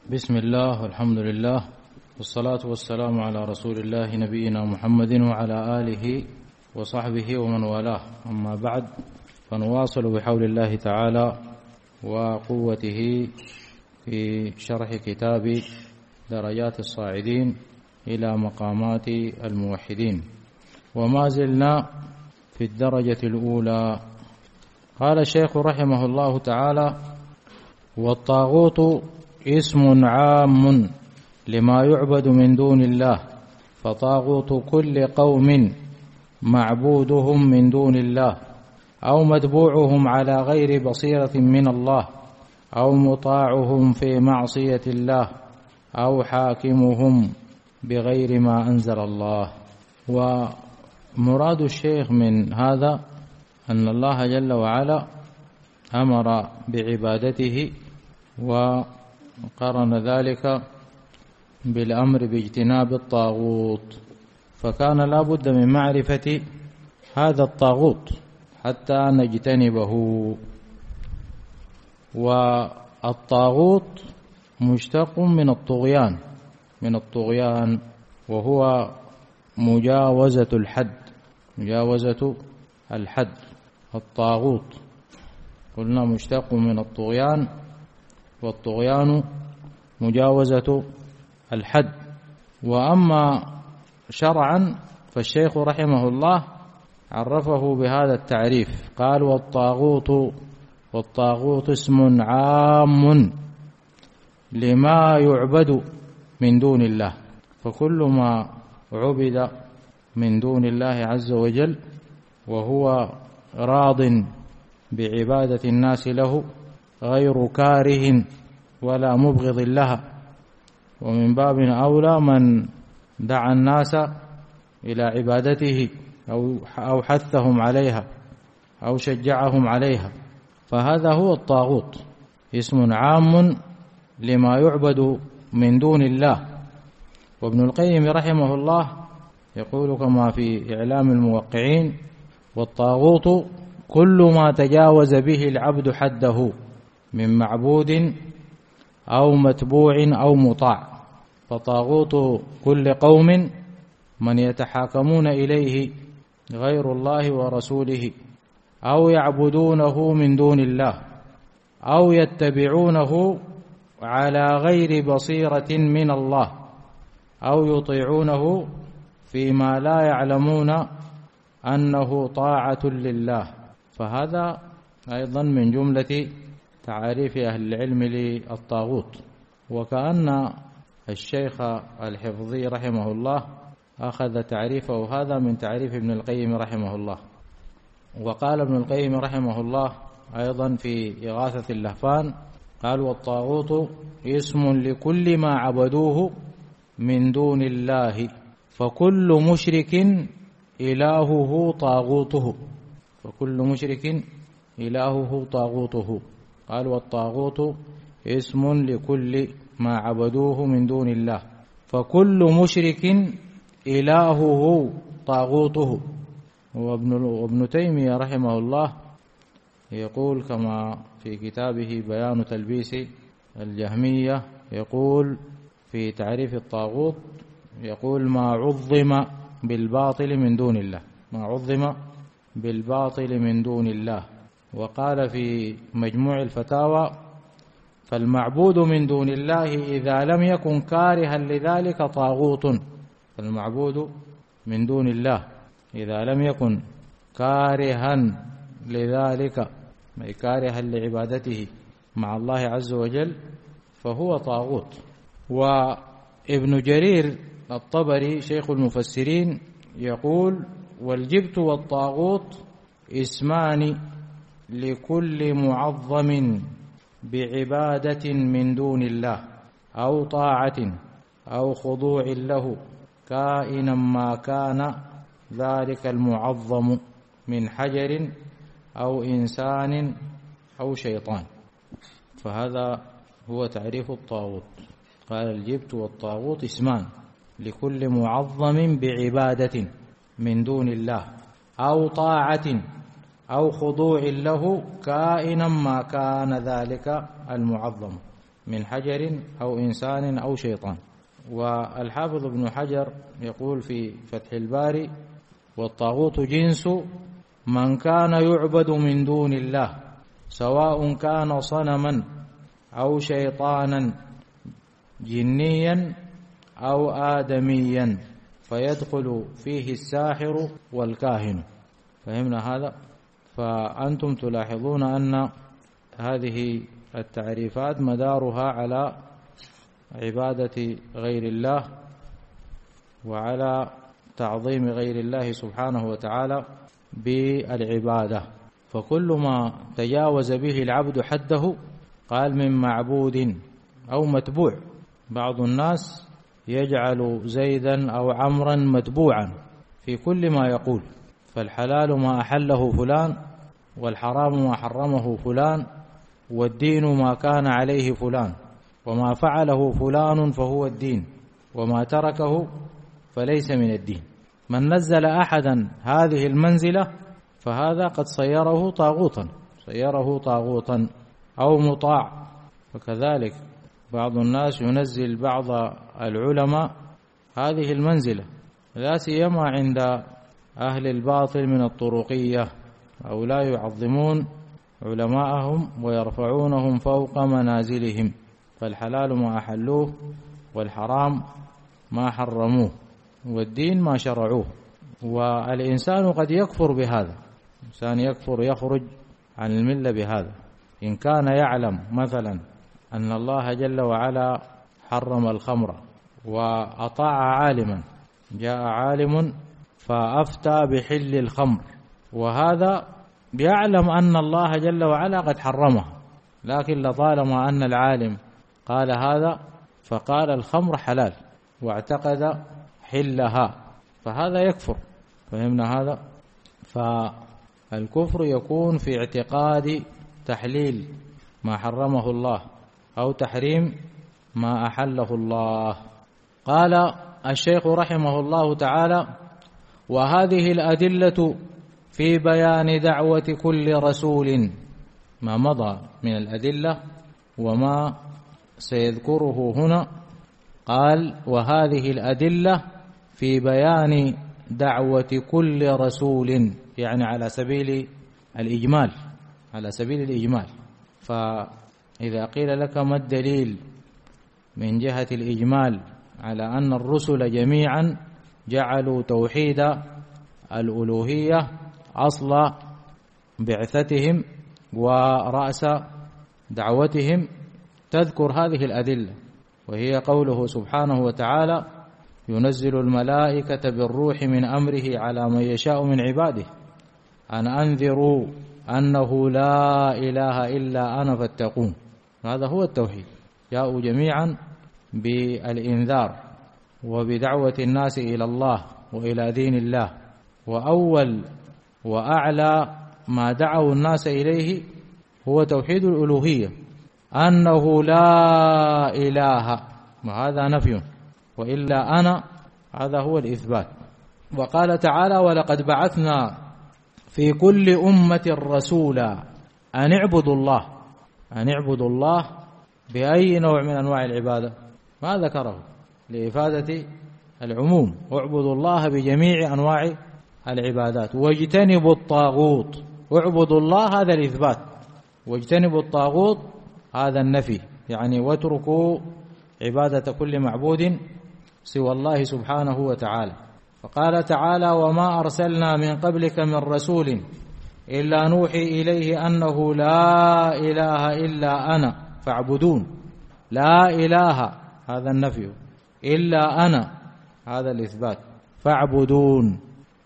بسم الله والحمد لله والصلاة والسلام على رسول الله نبينا محمد وعلى آله وصحبه ومن والاه. أما بعد، فنواصل بحول الله تعالى وقوته في شرح كتاب درجات الصاعدين إلى مقامات الموحدين، وما زلنا في الدرجة الأولى. قال الشيخ رحمه الله تعالى: والطاغوت اسم عام لما يعبد من دون الله، فطاغوت كل قوم معبودهم من دون الله، أو متبوعهم على غير بصيرة من الله، أو مطاعهم في معصية الله، أو حاكمهم بغير ما أنزل الله. ومراد الشيخ من هذا أن الله جل وعلا أمر بعبادته، وقرن ذلك بالأمر باجتناب الطاغوت، فكان لا بد من معرفة هذا الطاغوت حتى نجتنبه. والطاغوت مشتق من الطغيان، وهو مجاوزة الحد. الطاغوت قلنا مشتق من الطغيان، والطغيان مجاوزة الحد. وأما شرعا فالشيخ رحمه الله عرفه بهذا التعريف، قال: والطاغوت اسم عام لما يعبد من دون الله، فكل ما عبد من دون الله عز وجل وهو راض بعبادة الناس له، غير كاره ولا مبغض لها. ومن باب أولى من دعا الناس إلى عبادته أو حثهم عليها أو شجعهم عليها، فهذا هو الطاغوت، اسم عام لما يعبد من دون الله. وابن القيم رحمه الله يقول كما في إعلام الموقعين: والطاغوت كل ما تجاوز به العبد حده من معبود أو متبوع أو مطاع، فطاغوت كل قوم من يتحاكمون إليه غير الله ورسوله، أو يعبدونه من دون الله، أو يتبعونه على غير بصيرة من الله، أو يطيعونه فيما لا يعلمون أنه طاعة لله. فهذا أيضا من جملة تعاريف أهل العلم للطاغوت. وكأن الشيخ الحفظي رحمه الله أخذ تعريفه هذا من تعريف ابن القيم رحمه الله. وقال ابن القيم رحمه الله أيضا في إغاثة اللهفان، قال: والطاغوت اسم لكل ما عبدوه من دون الله، فكل مشرك إلهه طاغوته. فكل مشرك إلهه طاغوته. قال: والطاغوت اسم لكل ما عبدوه من دون الله، فكل مشرك إلهه طاغوته. وابن تيمية رحمه الله يقول كما في كتابه بيان تلبيس الجهمية، يقول في تعريف الطاغوت، يقول: ما عظم بالباطل من دون الله، ما عظم بالباطل من دون الله. وقال في مجموع الفتاوى: فالمعبود من دون الله إذا لم يكن كارها لذلك طاغوت. المعبود من دون الله إذا لم يكن كارها لذلك، كارها لعبادته مع الله عز وجل، فهو طاغوت. وابن جرير الطبري شيخ المفسرين يقول: والجبت والطاغوت اسمان لكل معظم بعبادة من دون الله، أو طاعة أو خضوع له، كائنا ما كان ذلك المعظم من حجر أو إنسان أو شيطان. فهذا هو تعريف الطاغوت. قال: الجبت والطاغوت اسمان لكل معظم بعبادة من دون الله، أو طاعة أو خضوع له، كائنا ما كان ذلك المعظم. من حجر أو إنسان أو شيطان. والحافظ ابن حجر يقول في فتح الباري: والطاغوت جنس من كان يعبد من دون الله، سواء كان صنما أو شيطانا جنيا أو آدميا، فيدخل فيه الساحر والكاهن. فهمنا هذا؟ فأنتم تلاحظون أن هذه التعريفات مدارها على عبادة غير الله وعلى تعظيم غير الله سبحانه وتعالى بالعبادة. فكل ما تجاوز به العبد حده قال من معبود أو متبوع. بعض الناس يجعل زيدا أو عمرا متبوعا في كل ما يقول، فالحلال ما أحله فلان، والحرام ما حرمه فلان، والدين ما كان عليه فلان، وما فعله فلان فهو الدين، وما تركه فليس من الدين. من نزل أحدا هذه المنزلة فهذا قد صيره طاغوتا أو مطاع. وكذلك بعض الناس ينزل بعض العلماء هذه المنزلة، لا سيما عند أهل الباطل من الطرقية، أو لا يعظمون علماءهم ويرفعونهم فوق منازلهم، فالحلال ما أحلوه، والحرام ما حرموه، والدين ما شرعوه. والإنسان قد يكفر بهذا، إنسان يكفر يخرج عن الملة بهذا، إن كان يعلم مثلا أن الله جل وعلا حرم الخمر وأطاع عالما، جاء عالم فأفتى بحل الخمر، وهذا يعلم أن الله جل وعلا قد حرمها، لكن لطالما أن العالم قال هذا فقال الخمر حلال واعتقد حلها، فهذا يكفر. فهمنا هذا؟ فالكفر يكون في اعتقاد تحليل ما حرمه الله أو تحريم ما أحله الله. قال الشيخ رحمه الله تعالى: وهذه الأدلة في بيان دعوة كل رسول، ما مضى من الأدلة وما سيذكره هنا. قال: وهذه الأدلة في بيان دعوة كل رسول، يعني على سبيل الإجمال. فإذا قيل لك ما الدليل من جهة الإجمال على أن الرسل جميعا جعلوا توحيد الألوهية أصل بعثتهم ورأس دعوتهم، تذكر هذه الأدلة، وهي قوله سبحانه وتعالى: ينزل الملائكة بالروح من أمره على من يشاء من عباده أن أنذروا أنه لا إله إلا أنا فاتقون. هذا هو التوحيد، جاءوا جميعا بالإنذار وبدعوة الناس إلى الله وإلى دين الله، وأول وأعلى ما دعوا الناس إليه هو توحيد الألوهية، أنه لا إله، وهذا نفي، وإلا أنا، هذا هو الإثبات. وقال تعالى: ولقد بعثنا في كل أمة رسولا أن اعبدوا الله بأي نوع من أنواع العبادة، ما ذكره لإفادة العموم، اعبدوا الله بجميع أنواع العبادات، واجتنبوا الطاغوت. اعبدوا الله هذا الإثبات، واجتنبوا الطاغوت هذا النفي، يعني واتركوا عبادة كل معبود سوى الله سبحانه وتعالى. فقال تعالى: وما أرسلنا من قبلك من رسول إلا نوحي إليه أنه لا إله إلا أنا فاعبدون. لا إله هذا النفي، إلا أنا هذا الإثبات، فاعبدون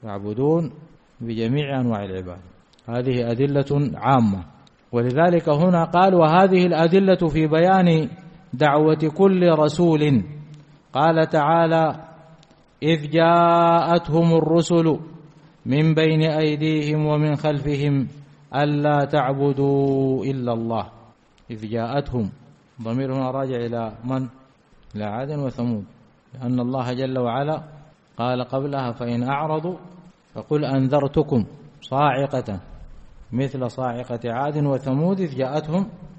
بجميع أنواع العبادة. هذه أدلة عامة، ولذلك هنا قال: وهذه الأدلة في بيان دعوة كل رسول. قال تعالى: إذ جاءتهم الرسل من بين أيديهم ومن خلفهم ألا تعبدوا إلا الله. إذ جاءتهم، ضمير هنا راجع إلى من؟ إلى عاد وثمود، لأن الله جل وعلا قال قبلها: فإن أعرضوا فقل أنذرتكم صاعقة مثل صاعقة عاد وثمود إذ جاءتهم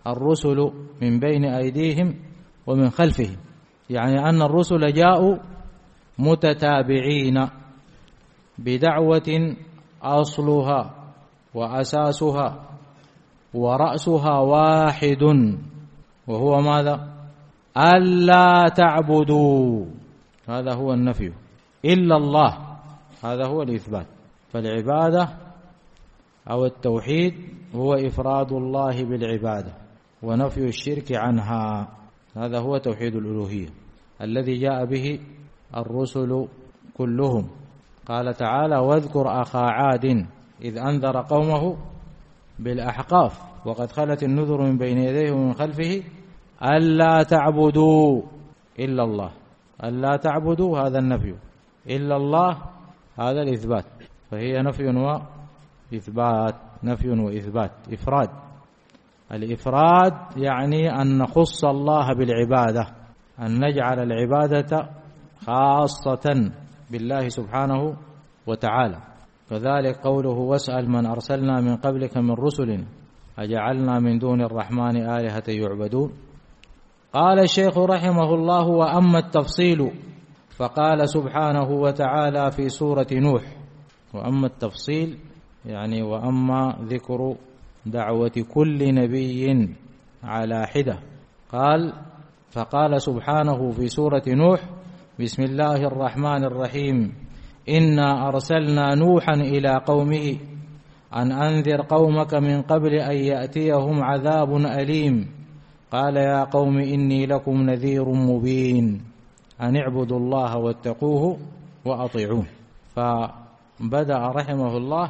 الرسل من بين أيديهم ومن خلفهم، يعني أن الرسل جاءوا متتابعين بدعوة أصلها وأساسها ورأسها واحد، وهو ماذا؟ ألا تعبدوا، هذا هو النفي، إلا الله، هذا هو الإثبات. فالعبادة أو التوحيد هو إفراد الله بالعبادة ونفي الشرك عنها، هذا هو توحيد الألوهية الذي جاء به الرسل كلهم. قال تعالى: واذكر أخا عاد إذ أنذر قومه بالأحقاف وقد خلت النذر من بين يديه ومن خلفه ألا تعبدوا إلا الله. ألا تعبدوا هذا النفي، إلا الله هذا الإثبات، فهي نفي وإثبات، نفي وإثبات، إفراد. الإفراد يعني أن نخص الله بالعبادة، أن نجعل العبادة خاصة بالله سبحانه وتعالى. كذلك قوله: واسأل من أرسلنا من قبلك من رسلنا أجعلنا من دون الرحمن آلهة يعبدون. قال الشيخ رحمه الله: وأما التفصيل فقال سبحانه وتعالى في سورة نوح. وأما التفصيل يعني وأما ذكر دعوة كل نبي على حدة. فقال سبحانه في سورة نوح: بسم الله الرحمن الرحيم إنا أرسلنا نوحا إلى قومه أن أنذر قومك من قبل أن يأتيهم عذاب أليم قال يا قوم إني لكم نذير مبين أن اعبدوا الله واتقوه وأطيعون. فبدأ رحمه الله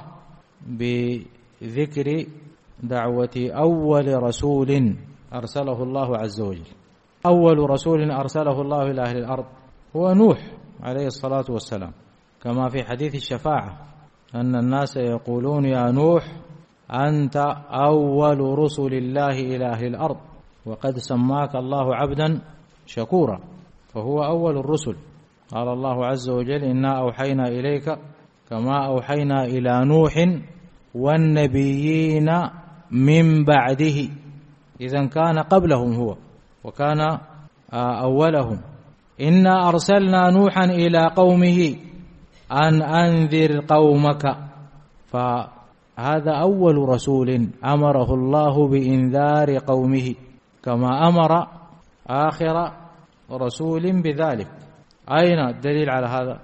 بذكر دعوة أول رسول أرسله الله عز وجل. أول رسول أرسله الله إلى أهل الأرض هو نوح عليه الصلاة والسلام، كما في حديث الشفاعة أن الناس يقولون: يا نوح أنت أول رسل الله إلى أهل الأرض وقد سماك الله عبدا شكورا، فهو أول الرسل. قال الله عز وجل: إنا أوحينا إليك كما أوحينا إلى نوح والنبيين من بعده. إذن كان قبلهم هو وكان أولهم. إنا أرسلنا نوحا إلى قومه أن أنذر قومك، فهذا أول رسول أمره الله بإنذار قومه كما أمر آخر رسول بذلك. أين الدليل على هذا؟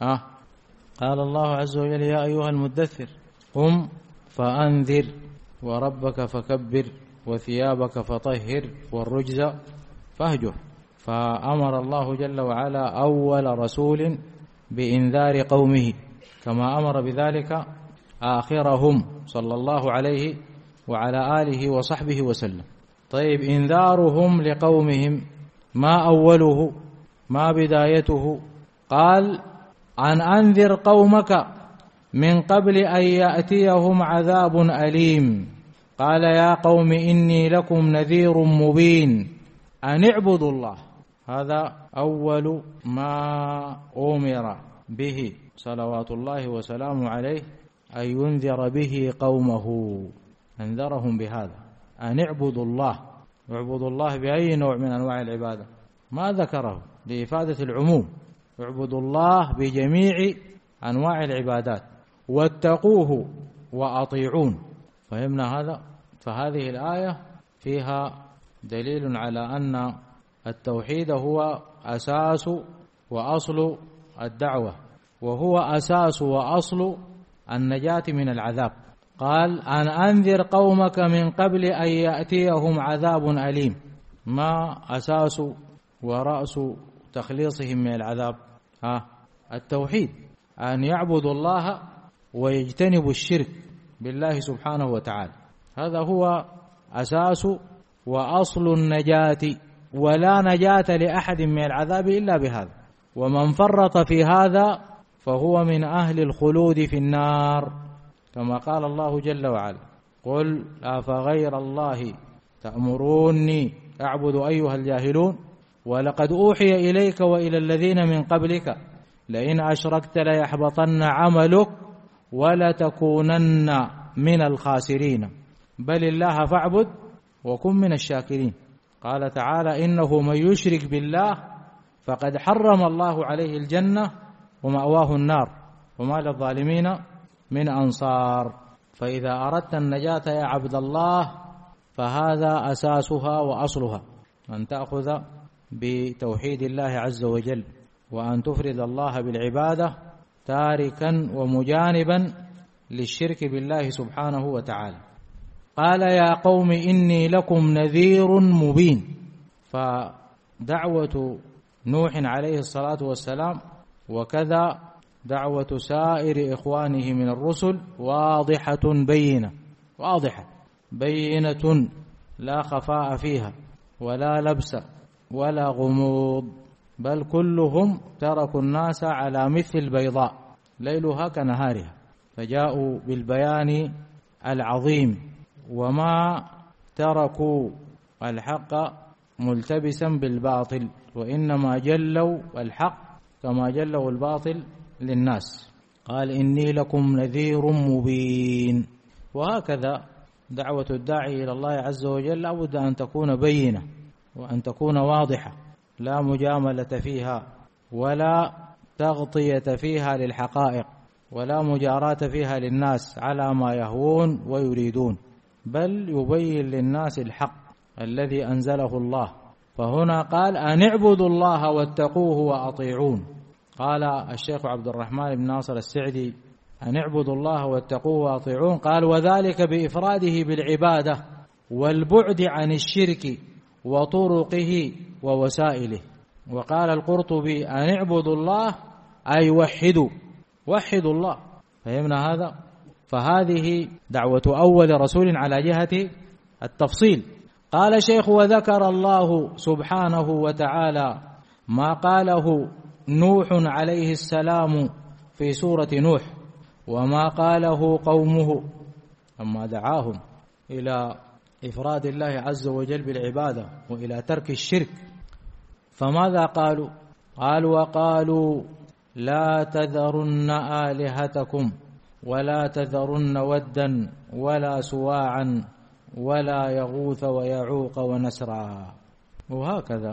قال الله عز وجل: يا أيها المدثر قم فأنذر وربك فكبر وثيابك فطهر والرجز فاهجر. فأمر الله جل وعلا أول رسول بإنذار قومه كما أمر بذلك آخرهم صلى الله عليه وعلى آله وصحبه وسلم. طيب، إنذارهم لقومهم ما أوله ما بدايته؟ قال: أن أنذر قومك من قبل أن يأتيهم عذاب أليم قال يا قوم إني لكم نذير مبين أن اعبدوا الله. هذا أول ما أمر به صلوات الله وسلامه عليه، أن ينذر به قومه، أنذرهم بهذا أن اعبدوا الله. اعبدوا الله بأي نوع من أنواع العبادة؟ ما ذكره لإفادة العموم، اعبدوا الله بجميع أنواع العبادات واتقوه وأطيعون. فهمنا هذا؟ فهذه الآية فيها دليل على أن التوحيد هو أساس وأصل الدعوة، وهو أساس وأصل النجاة من العذاب. قال: أن أنذر قومك من قبل أن يأتيهم عذاب أليم. ما أساس ورأس تخليصهم من العذاب؟ التوحيد، أن يعبدوا الله ويجتنبوا الشرك بالله سبحانه وتعالى. هذا هو أساس وأصل النجاة، ولا نجاة لأحد من العذاب إلا بهذا، ومن فرط في هذا فهو من أهل الخلود في النار، كما قال الله جل وعلا: قل أفغير الله تأمروني أعبد أيها الجاهلون ولقد أوحي إليك وإلى الذين من قبلك لئن أشركت ليحبطن عملك ولتكونن من الخاسرين بل الله فاعبد وكن من الشاكرين. قال تعالى: إنه من يشرك بالله فقد حرم الله عليه الجنة ومأواه النار وما للظالمين من أنصار. فإذا أردت النجاة يا عبد الله فهذا أساسها وأصلها، أن تأخذ بتوحيد الله عز وجل، وأن تفرد الله بالعبادة تاركا ومجانبا للشرك بالله سبحانه وتعالى. قال: يا قوم إني لكم نذير مبين. فدعوة نوح عليه الصلاة والسلام وكذا دعوة سائر إخوانه من الرسل واضحة بينة، واضحة بينة لا خفاء فيها ولا لبس ولا غموض، بل كلهم تركوا الناس على مثل البيضاء ليلها كنهارها، فجاءوا بالبيان العظيم، وما تركوا الحق ملتبسا بالباطل، وإنما جلوا الحق كما جلوا الباطل للناس. قال: إني لكم نذير مبين. وهكذا دعوة الداعي إلى الله عز وجل لابد أن تكون بينة وأن تكون واضحة، لا مجاملة فيها ولا تغطية فيها للحقائق ولا مجاراة فيها للناس على ما يهوون ويريدون، بل يبين للناس الحق الذي أنزله الله. فهنا قال: أن اعبدوا الله واتقوه وأطيعون. قال الشيخ عبد الرحمن بن ناصر السعدي: أن اعبدوا الله واتقوه وأطيعون، قال: وذلك بإفراده بالعبادة والبعد عن الشرك وطرقه ووسائله. وقال القرطبي: أن اعبدوا الله أي وحدوا الله. فهمنا هذا؟ فهذه دعوة أول رسول على جهة التفصيل. قال شيخ: وذكر الله سبحانه وتعالى ما قاله نوح عليه السلام في سورة نوح، وما قاله قومه أما دعاهم إلى إفراد الله عز وجل بالعبادة وإلى ترك الشرك. فماذا قالوا؟ وقالوا: لا تذرن آلهتكم ولا تذرن ودا ولا سواعا ولا يغوث ويعوق ونسرا. وهكذا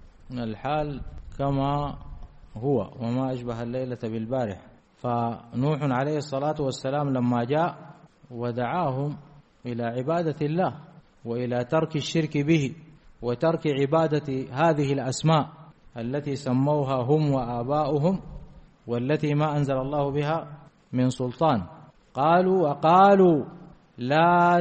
الحال كما هو وما أشبه الليلة بالبارح. فنوح عليه الصلاة والسلام لما جاء ودعاهم إلى عبادة الله وإلى ترك الشرك به وترك عبادة هذه الأسماء التي سموها هم وآباؤهم والتي ما أنزل الله بها من سلطان، وقالوا لا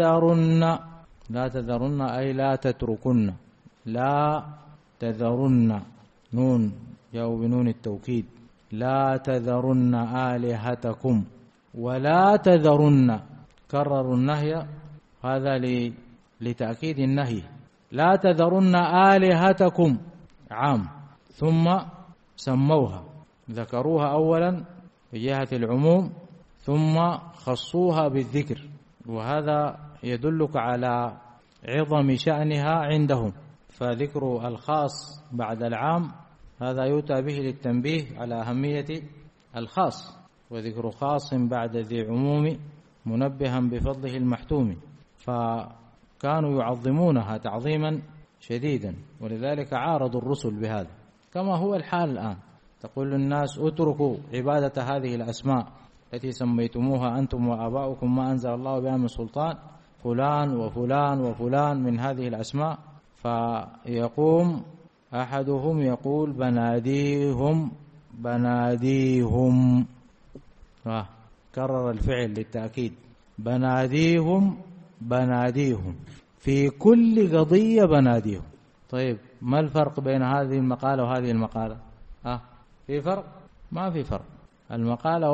تذرن أي لا تتركن، لا تذرن، نون جاءوا بنون التوكيد، لا تذرن آلهتكم ولا تذرن، كرروا النهي هذا لتأكيد النهي، لا تذرن آلهتكم عام، ثم سموها، ذكروها أولا في جهة العموم ثم خصوها بالذكر، وهذا يدلك على عظم شأنها عندهم. فذكر الخاص بعد العام هذا يؤتى به للتنبيه على أهمية الخاص، وذكر خاص بعد ذي عموم منبها بفضله المحتوم. فكانوا يعظمونها تعظيما شديدا، ولذلك عارضوا الرسل بهذا، كما هو الحال الآن. تقول للناس: اتركوا عبادة هذه الأسماء التي سميتموها أنتم وآباؤكم ما أنزل الله بها من سلطان، فلان وفلان وفلان من هذه الأسماء. فيقوم أحدهم يقول: بناديهم، كرر الفعل للتأكيد، بناديهم في كل قضية بناديهم. طيب ما الفرق بين هذه المقالة وهذه المقالة؟ في فرق؟ ما في فرق، المقالة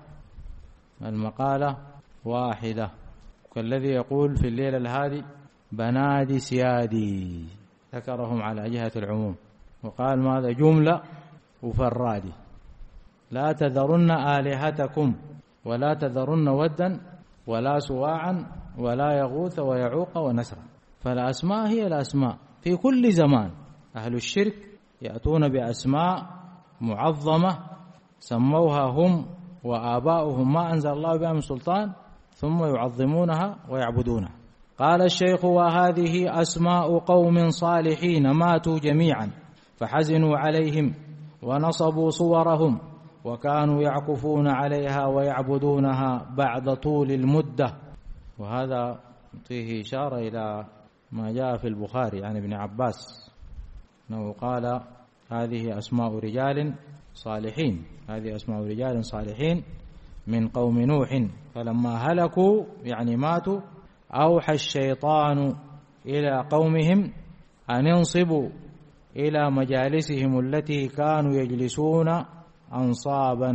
واحدة، كالذي يقول في الليلة الهادي: بنادي سيادي، ذكرهم على جهة العموم، وقال ماذا؟ جملة وفرادي، لا تذرن آلهتكم ولا تذرن ودا ولا سواعا ولا يغوث ويعوق ونسرا. فالأسماء هي الأسماء في كل زمان. أهل الشرك يأتون بأسماء معظمة سموها هم وآباؤهم ما أنزل الله بها من سلطان، ثم يعظمونها ويعبدونها. قال الشيخ: وهذه أسماء قوم صالحين ماتوا جميعا فحزنوا عليهم ونصبوا صورهم وكانوا يعكفون عليها ويعبدونها بعد طول المدة. وهذا فيه إشارة إلى ما جاء في البخاري عن ابن عباس أنه قال: هذه أسماء رجال صالحين، هذه أسماء رجال صالحين من قوم نوح فلما هلكوا يعني ماتوا أوحى الشيطان إلى قومهم أن ينصبوا إلى مجالسهم التي كانوا يجلسون أنصابا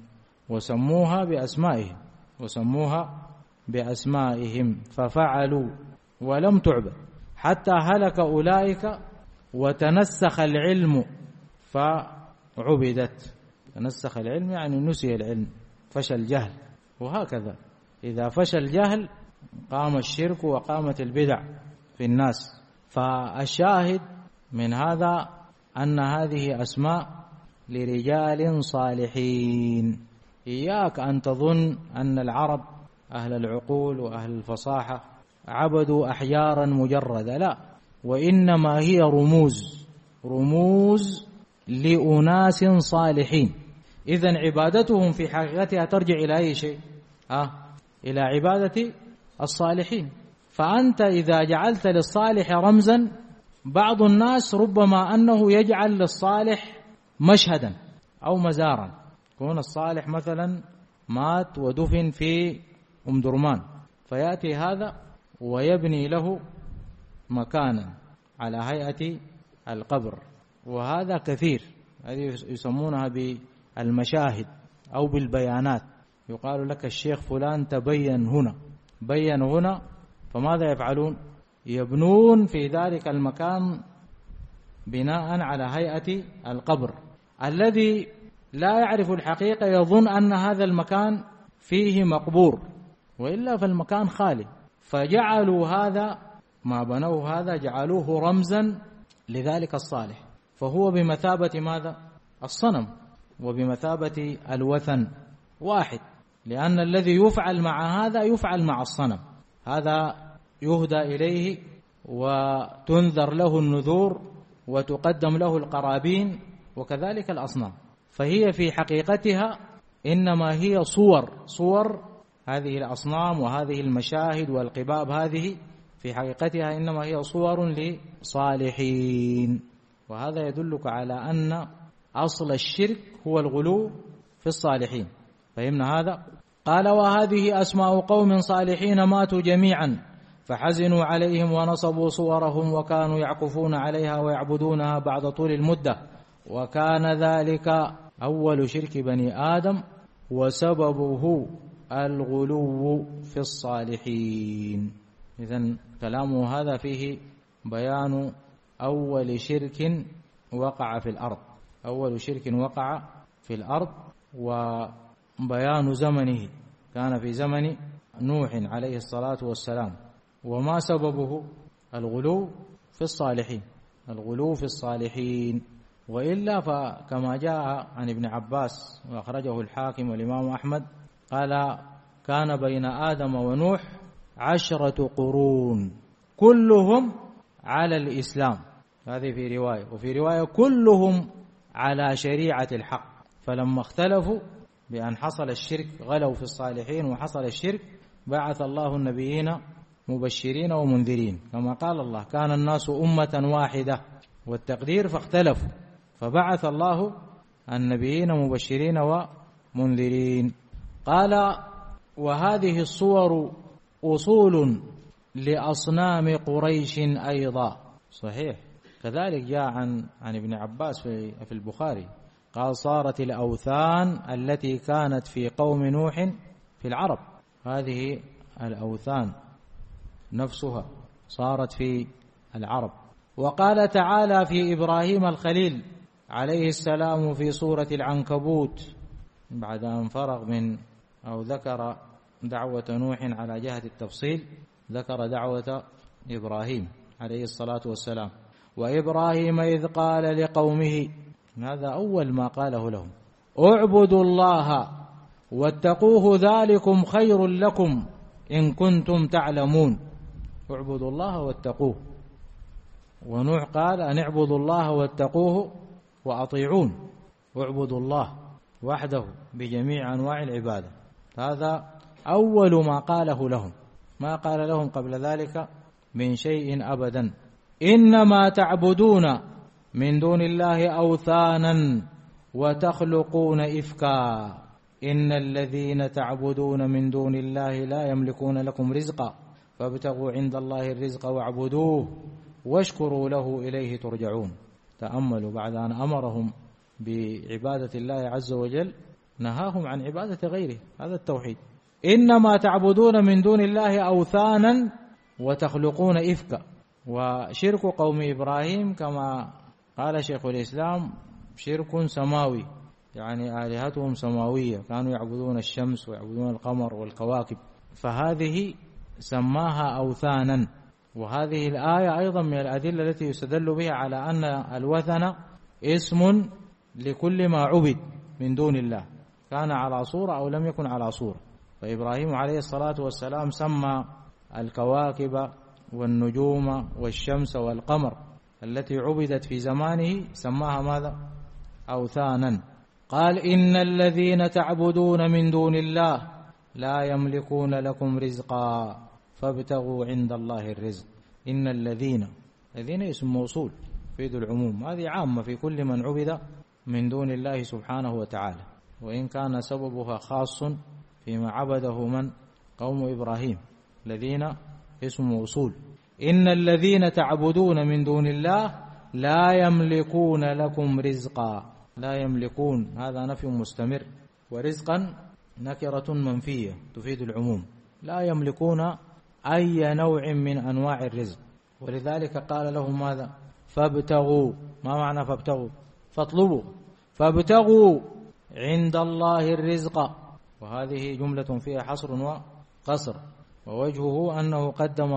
وسموها بأسمائهم ففعلوا ولم تعبد حتى هلك أولئك وتنسخ العلم فعبدت. تنسخ العلم يعني نسي العلم، فشل الجهل، وهكذا إذا فشل الجهل قام الشرك وقامت البدع في الناس. فالشاهد من هذا أن هذه أسماء لرجال صالحين. إياك أن تظن أن العرب أهل العقول وأهل الفصاحة عبدوا أحجارا مجردة، لا، وإنما هي رموز لأناس صالحين. إذن عبادتهم في حقيقتها ترجع إلى أي شيء؟ إلى عبادة الصالحين. فأنت إذا جعلت للصالح رمزا، بعض الناس ربما أنه يجعل للصالح مشهدا أو مزارا، يكون الصالح مثلا مات ودفن في أم درمان، فيأتي هذا ويبني له مكانا على هيئة القبر، وهذا كثير. هذه يسمونها بالمشاهد أو بالبيانات. يقال لك الشيخ فلان تبين هنا، فماذا يفعلون؟ يبنون في ذلك المكان بناء على هيئة القبر. الذي لا يعرف الحقيقة يظن أن هذا المكان فيه مقبور، وإلا فالمكان خالي. فجعلوا هذا ما بنوه هذا جعلوه رمزا لذلك الصالح، فهو بمثابة ماذا؟ الصنم، وبمثابة الوثن واحد، لأن الذي يفعل مع هذا يفعل مع الصنم. هذا يهدى إليه وتنذر له النذور وتقدم له القرابين، وكذلك الأصنام. فهي في حقيقتها إنما هي صور هذه الأصنام وهذه المشاهد والقباب، هذه في حقيقتها إنما هي صور لصالحين. وهذا يدلك على أن أصل الشرك هو الغلو في الصالحين. فهمنا هذا؟ قال: وهذه أسماء قوم صالحين ماتوا جميعا فحزنوا عليهم ونصبوا صورهم وكانوا يعكفون عليها ويعبدونها بعد طول المدة، وكان ذلك أول شرك بني آدم وسببه الغلو في الصالحين. إذن كلامه هذا فيه بيان أول شرك وقع في الأرض، أول شرك وقع في الأرض، وبيان زمنه كان في زمن نوح عليه الصلاة والسلام. وما سببه؟ الغلو في الصالحين، الغلو في الصالحين. وإلا فكما جاء عن ابن عباس وأخرجه الحاكم والإمام أحمد قال: كان بين آدم ونوح 10 قرون كلهم على الإسلام، هذه في رواية، وفي رواية كلهم على شريعة الحق. فلما اختلفوا بأن حصل الشرك غلوا في الصالحين وحصل الشرك، بعث الله النبيين مبشرين ومنذرين، كما قال الله: كان الناس أمة واحدة، والتقدير فاختلفوا فبعث الله النبيين مبشرين ومنذرين. قال: وهذه الصور أصول لأصنام قريش أيضا. صحيح، كذلك جاء عن ابن عباس في البخاري قال: صارت الأوثان التي كانت في قوم نوح في العرب، هذه الأوثان نفسها صارت في العرب. وقال تعالى في إبراهيم الخليل عليه السلام في سورة العنكبوت بعد أن فرغ من أو ذكر دعوة نوح على جهة التفصيل، ذكر دعوة إبراهيم عليه الصلاة والسلام: وإبراهيم إذ قال لقومه، هذا أول ما قاله لهم: اعبدوا الله واتقوه ذلكم خير لكم إن كنتم تعلمون. اعبدوا الله واتقوه، ونوح قال أن اعبدوا الله واتقوه وأطيعون، اعبدوا الله وحده بجميع أنواع العبادة. هذا أول ما قاله لهم، ما قال لهم قبل ذلك من شيء أبدا. إنما تعبدون من دون الله أوثانا وتخلقون إفكا إن الذين تعبدون من دون الله لا يملكون لكم رزقا فابتغوا عند الله الرزق واعبدوه واشكروا له إليه ترجعون. تأملوا، بعد أن أمرهم بعبادة الله عز وجل نهاهم عن عبادة غيره، هذا التوحيد. إنما تعبدون من دون الله أوثانا وتخلقون إفكا. وشرك قوم إبراهيم كما قال شيخ الإسلام شرك سماوي، يعني آلهتهم سماوية، كانوا يعبدون الشمس ويعبدون القمر والكواكب، فهذه سماها أوثانا. وهذه الآية أيضا من الأدلة التي يستدل بها على أن الوثن اسم لكل ما عبد من دون الله، كان على صورة أو لم يكن على صورة. فإبراهيم عليه الصلاة والسلام سمى الكواكب والنجوم والشمس والقمر التي عبدت في زمانه سماها ماذا؟ أوثانا. قال إن الذين تعبدون من دون الله لا يملكون لكم رزقا فابتغوا عند الله الرزق. إن الذين اسم موصول يفيد العموم، هذه عامة في كل من عبد من دون الله سبحانه وتعالى، وإن كان سببها خاص فيما عبده من قوم إبراهيم. الذين اسم موصول. إن الذين تعبدون من دون الله لا يملكون لكم رزقا. لا يملكون هذا نفي مستمر، ورزقا نكرة منفية تفيد العموم. لا يملكون أي نوع من أنواع الرزق، ولذلك قال لهم ماذا؟ فابتغوا. ما معنى فابتغوا؟ فاطلبوا. فابتغوا عند الله الرزق، وهذه جملة فيها حصر وقصر، ووجهه أنه قدم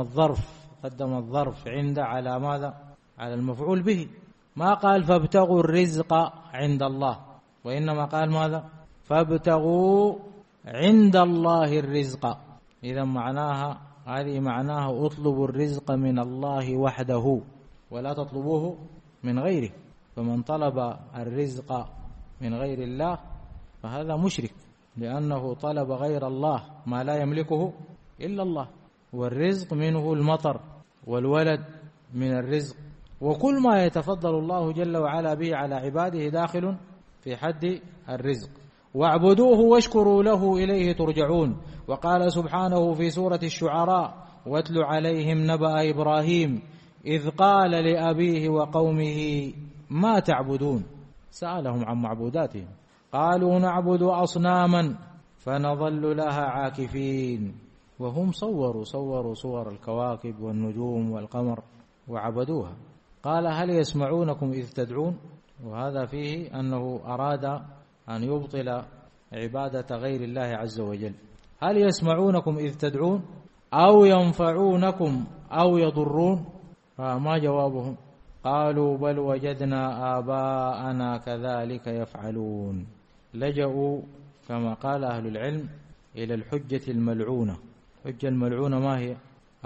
الظرف عند على ماذا؟ على المفعول به. ما قال فابتغوا الرزق عند الله، وإنما قال ماذا؟ فابتغوا عند الله الرزق. إذا معناها هذه معناها اطلبوا الرزق من الله وحده ولا تطلبوه من غيره. فمن طلب الرزق من غير الله فهذا مشرك، لأنه طلب غير الله ما لا يملكه إلا الله. والرزق منه المطر والولد من الرزق، وكل ما يتفضل الله جل وعلا به على عباده داخل في حد الرزق. واعبدوه واشكروا له إليه ترجعون. وقال سبحانه في سورة الشعراء واتل عليهم نبأ إبراهيم إذ قال لأبيه وقومه ما تعبدون. سألهم عن معبوداتهم قالوا نعبد أصناما فنظل لها عاكفين. وهم صوروا صور الكواكب والنجوم والقمر وعبدوها. قال هل يسمعونكم إذ تدعون؟ وهذا فيه أنه أراد أن يبطل عبادة غير الله عز وجل. هل يسمعونكم إذ تدعون أو ينفعونكم أو يضرون؟ فما جوابهم؟ قالوا بل وجدنا آباءنا كذلك يفعلون. لجأوا كما قال أهل العلم إلى الحجة الملعونة. الحجة الملعونة ما هي؟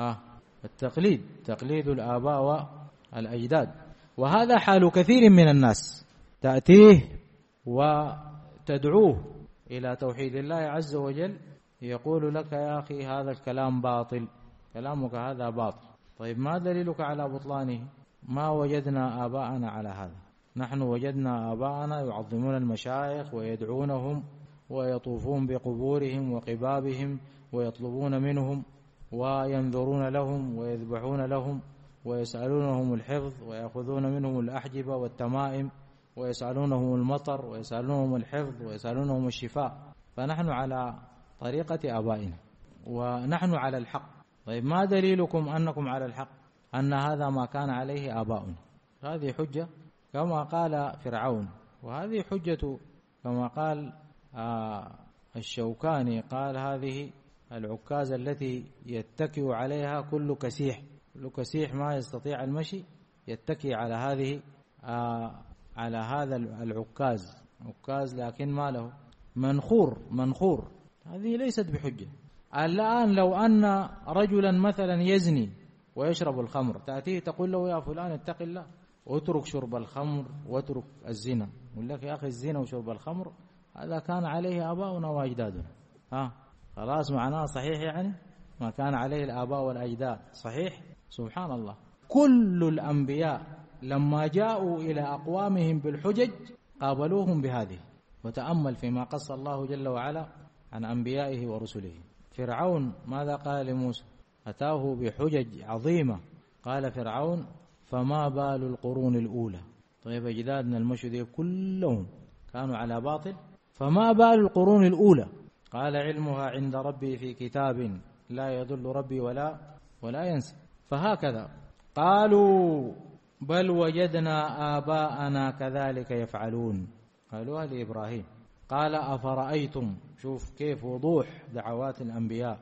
التقليد، تقليد الآباء والأجداد. وهذا حال كثير من الناس، تأتيه وتدعوه إلى توحيد الله عز وجل يقول لك يا أخي هذا الكلام باطل، كلامك هذا باطل. طيب ما دليلك على بطلانه؟ ما وجدنا آباءنا على هذا. نحن وجدنا آباءنا يعظمون المشايخ ويدعونهم ويطوفون بقبورهم وقبابهم ويطلبون منهم وينذرون لهم ويذبحون لهم ويسألونهم الحفظ ويأخذون منهم الأحجبة والتمائم ويسألونهم المطر ويسألونهم الحفظ ويسألونهم الشفاء. فنحن على طريقة آبائنا ونحن على الحق. طيب ما دليلكم أنكم على الحق؟ أن هذا ما كان عليه آباؤنا. هذه حجة كما قال فرعون، وهذه حجة كما قال الشوكاني، قال هذه العكازة التي يتكئ عليها كل كسيح ما يستطيع المشي يتكئ على هذا العكاز، عكاز لكن ما له منخور. هذه ليست بحجة. الآن لو أن رجلا مثلا يزني ويشرب الخمر، تأتيه تقول له يا فلان اتق الله، اترك شرب الخمر واترك الزنا. يقول لك يا أخي الزنا وشرب الخمر هذا كان عليه آباؤنا وأجدادنا. خلاص معناه صحيح، يعني ما كان عليه الآباء والأجداد صحيح. سبحان الله، كل الأنبياء لما جاءوا إلى أقوامهم بالحجج قابلوهم بهذه. وتأمل فيما قص الله جل وعلا عن أنبيائه ورسله. فرعون ماذا قال لموسى؟ أتاه بحجج عظيمة. قال فرعون فما بال القرون الأولى. طيب أجدادنا المشهد كلهم كانوا على باطل، فما بال القرون الأولى؟ قال علمها عند ربي في كتاب لا يضل ربي ولا ينسى. فهكذا قالوا بل وجدنا آباءنا كذلك يفعلون، قالوها لإبراهيم. قال أفرأيتم، شوف كيف وضوح دعوات الأنبياء،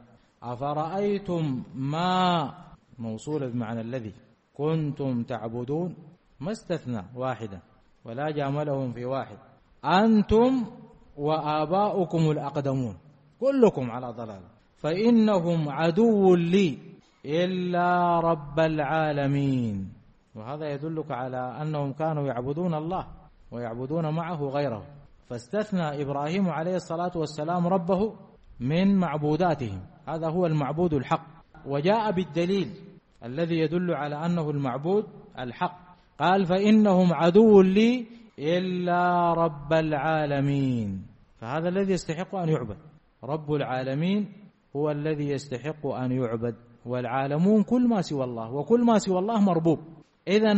أفرأيتم ما موصولة بمعنى الذي كنتم تعبدون، ما استثنى واحدا ولا جاملهم في واحد، أنتم وآباؤكم الأقدمون كلكم على ضلال، فإنهم عدو لي إلا رب العالمين. وهذا يدلك على أنهم كانوا يعبدون الله ويعبدون معه غيره. فاستثنى إبراهيم عليه الصلاة والسلام ربه من معبوداتهم، هذا هو المعبود الحق، وجاء بالدليل الذي يدل على أنه المعبود الحق. قال فإنهم عدو لي إلا رب العالمين. فهذا الذي يستحق أن يعبد، رب العالمين هو الذي يستحق أن يعبد، والعالمون كل ما سوى الله، وكل ما سوى الله مربوب. إذن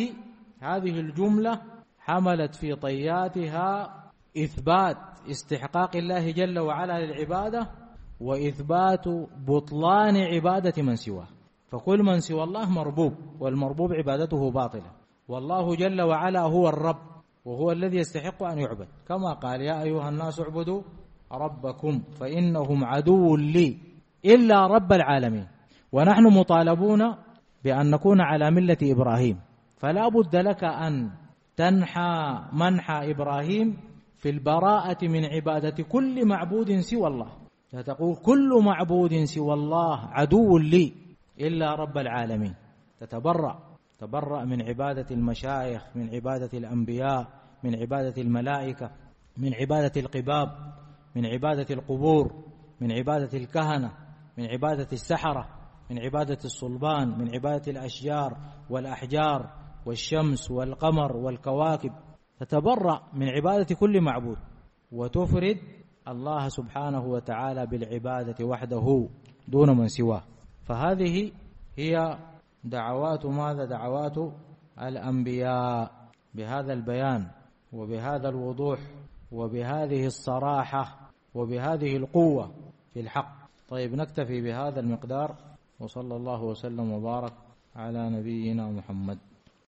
هذه الجملة حملت في طياتها إثبات استحقاق الله جل وعلا للعبادة، وإثبات بطلان عبادة من سواه. فكل من سوى الله مربوب، والمربوب عبادته باطلة، والله جل وعلا هو الرب، وهو الذي يستحق أن يعبد، كما قال يا أيها الناس اعبدوا ربكم فإنهم عدو لي إلا رب العالمين. ونحن مطالبون بأن نكون على ملة إبراهيم، فلا بد لك أن تنحى منحى إبراهيم في البراءة من عبادة كل معبود سوى الله. تقول كل معبود سوى الله عدو لي إلا رب العالمين، تبرأ من عبادة المشايخ، من عبادة الأنبياء، من عبادة الملائكة، من عبادة القباب، من عبادة القبور، من عبادة الكهنة، من عبادة السحرة، من عبادة الصلبان، من عبادة الأشجار والأحجار والشمس والقمر والكواكب. تتبرأ من عبادة كل معبود، وتفرد الله سبحانه وتعالى بالعبادة وحده دون من سواه. فهذه هي دعوات ماذا؟ دعوات الأنبياء، بهذا البيان وبهذا الوضوح وبهذه الصراحة وبهذه القوة في الحق. طيب نكتفي بهذا المقدار، وصلى الله وسلم وبارك على نبينا محمد.